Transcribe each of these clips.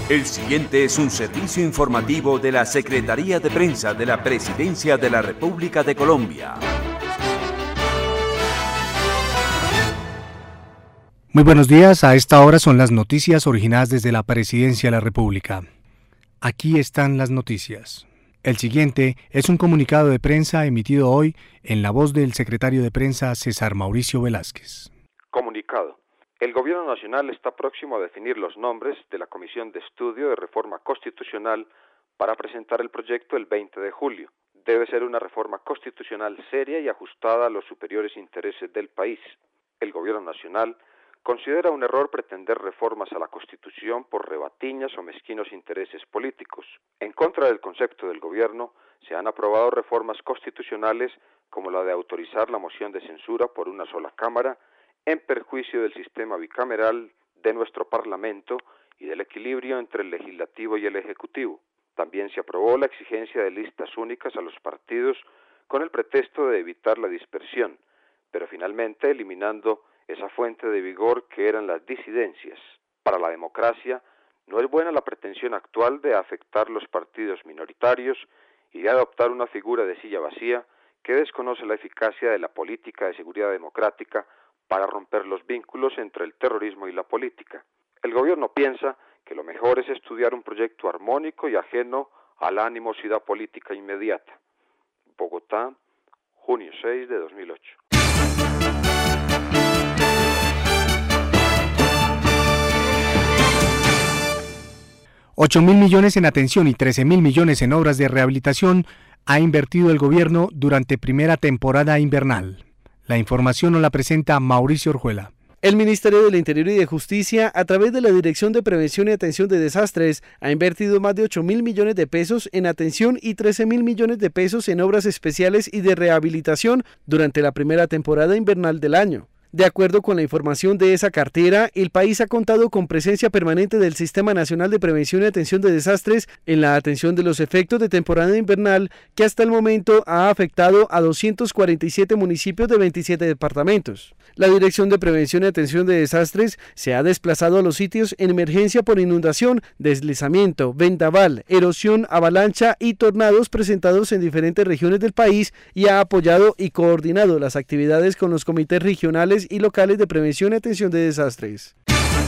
El siguiente es un servicio informativo de la Secretaría de Prensa de la Presidencia de la República de Colombia. Muy buenos días, a esta hora son las noticias originadas desde la Presidencia de la República. Aquí están las noticias. El siguiente es un comunicado de prensa emitido hoy en la voz del secretario de Prensa César Mauricio Velázquez. Comunicado. El Gobierno Nacional está próximo a definir los nombres de la Comisión de Estudio de Reforma Constitucional para presentar el proyecto el 20 de julio. Debe ser una reforma constitucional seria y ajustada a los superiores intereses del país. El Gobierno Nacional considera un error pretender reformas a la Constitución por rebatiñas o mezquinos intereses políticos. En contra del concepto del Gobierno, se han aprobado reformas constitucionales como la de autorizar la moción de censura por una sola Cámara, en perjuicio del sistema bicameral de nuestro Parlamento y del equilibrio entre el Legislativo y el Ejecutivo. También se aprobó la exigencia de listas únicas a los partidos con el pretexto de evitar la dispersión, pero finalmente eliminando esa fuente de vigor que eran las disidencias. Para la democracia, no es buena la pretensión actual de afectar los partidos minoritarios y de adoptar una figura de silla vacía que desconoce la eficacia de la política de seguridad democrática para romper los vínculos entre el terrorismo y la política. El gobierno piensa que lo mejor es estudiar un proyecto armónico y ajeno a la animosidad política inmediata. Bogotá, junio 6 de 2008. $8.000 millones en atención y 13.000 millones en obras de rehabilitación ha invertido el gobierno durante primera temporada invernal. La información nos la presenta Mauricio Orjuela. El Ministerio del Interior y de Justicia, a través de la Dirección de Prevención y Atención de Desastres, ha invertido más de 8.000 millones de pesos en atención y 13.000 millones de pesos en obras especiales y de rehabilitación durante la primera temporada invernal del año. De acuerdo con la información de esa cartera, el país ha contado con presencia permanente del Sistema Nacional de Prevención y Atención de Desastres en la atención de los efectos de temporada invernal que hasta el momento ha afectado a 247 municipios de 27 departamentos. La Dirección de Prevención y Atención de Desastres se ha desplazado a los sitios en emergencia por inundación, deslizamiento, vendaval, erosión, avalancha y tornados presentados en diferentes regiones del país y ha apoyado y coordinado las actividades con los comités regionales y locales de prevención y atención de desastres.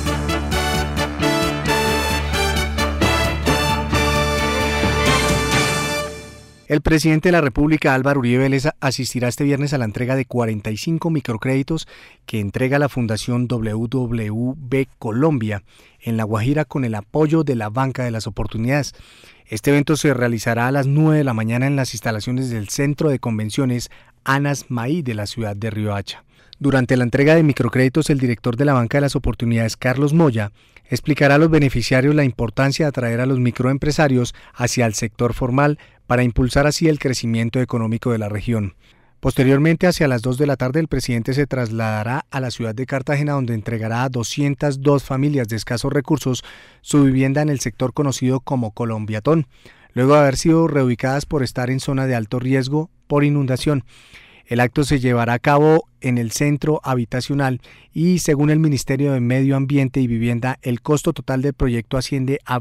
El presidente de la República, Álvaro Uribe Vélez, asistirá este viernes a la entrega de 45 microcréditos que entrega la Fundación WWB Colombia en La Guajira con el apoyo de la Banca de las Oportunidades. Este evento se realizará a las 9 de la mañana en las instalaciones del Centro de Convenciones Anas Maí de la ciudad de Riohacha. Durante la entrega de microcréditos, el director de la Banca de las Oportunidades, Carlos Moya, explicará a los beneficiarios la importancia de atraer a los microempresarios hacia el sector formal para impulsar así el crecimiento económico de la región. Posteriormente, hacia las 2 de la tarde, el presidente se trasladará a la ciudad de Cartagena, donde entregará a 202 familias de escasos recursos su vivienda en el sector conocido como Colombiatón, luego de haber sido reubicadas por estar en zona de alto riesgo por inundación. El acto se llevará a cabo en el centro habitacional y, según el Ministerio de Medio Ambiente y Vivienda, el costo total del proyecto asciende a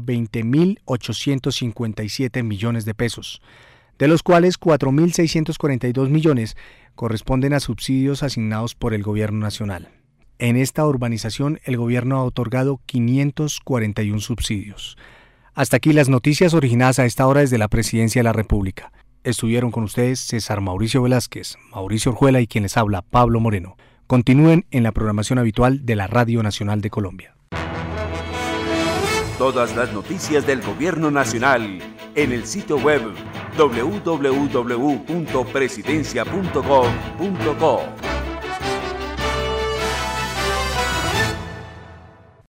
20.857 millones de pesos, de los cuales 4.642 millones corresponden a subsidios asignados por el Gobierno Nacional. En esta urbanización, el Gobierno ha otorgado 541 subsidios. Hasta aquí las noticias originadas a esta hora desde la Presidencia de la República. Estuvieron con ustedes César Mauricio Velázquez, Mauricio Orjuela y quien les habla, Pablo Moreno. Continúen en la programación habitual de la Radio Nacional de Colombia. Todas las noticias del Gobierno Nacional en el sitio web www.presidencia.gov.co.